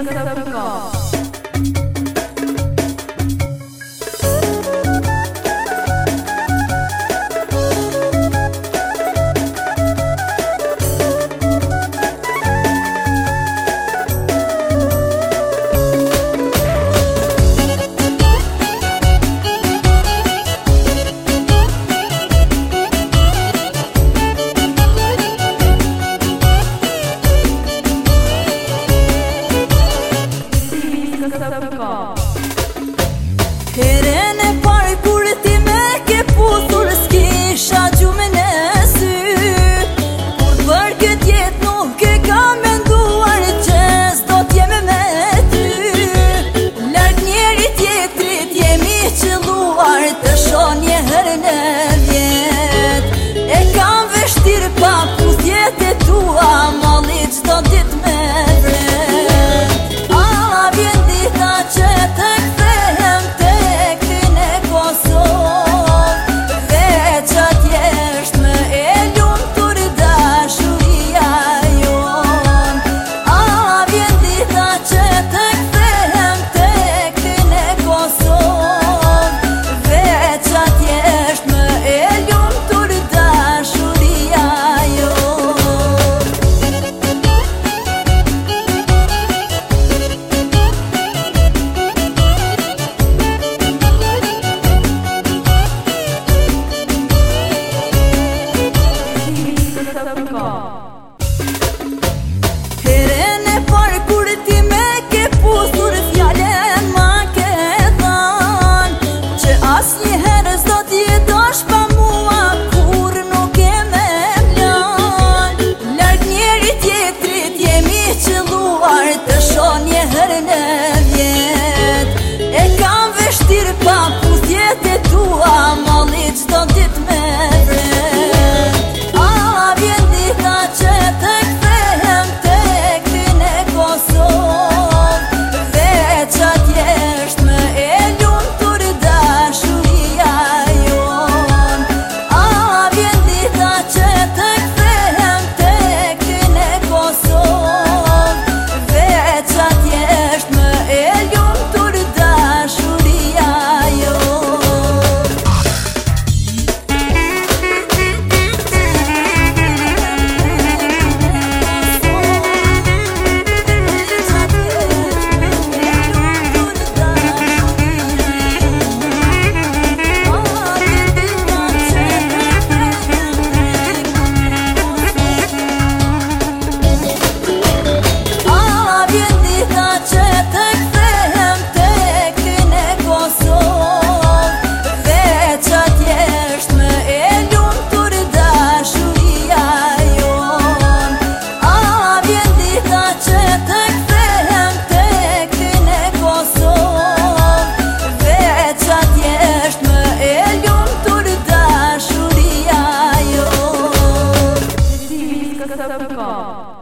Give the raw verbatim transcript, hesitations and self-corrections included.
Herën e parë kur ti me ke puthur s'kisha gjumën e sy. Kur për këtë jetë nuk e kam menduar që s'do t'jeme me ty. Larg njeri tjetrit jemi qëlluar të shon një herë në vjet. E kam vështir pa puthjet e tua, malli qdo dit me vret. A vjen dita që të kthehem tek ty në Kosovë, veç atjesht më e lumtur dashuria jon. A vjen dita që të kthehem tek ty në Kosovë, veç atjesht më e lumtur dashuria jon. Herën e parë kur ti me ke puthur fjallën ma ke than, që asnjëherë s'do t'jetosh pa mua kur nuk e me mlan. Larg njeri tjetrit jemi qëlluar të shon një herë në vjet. E kam vështir pa puthjet e tua, malli qdo dit me vret. A vjen dita që të kthehem tek ty në Kosovë, veç atjesht më e lumtur dashuria jon. A vjen dita që të kthehem tek ty në Kosovë, veç atjesht më e lumtur dashuria jon. Stop.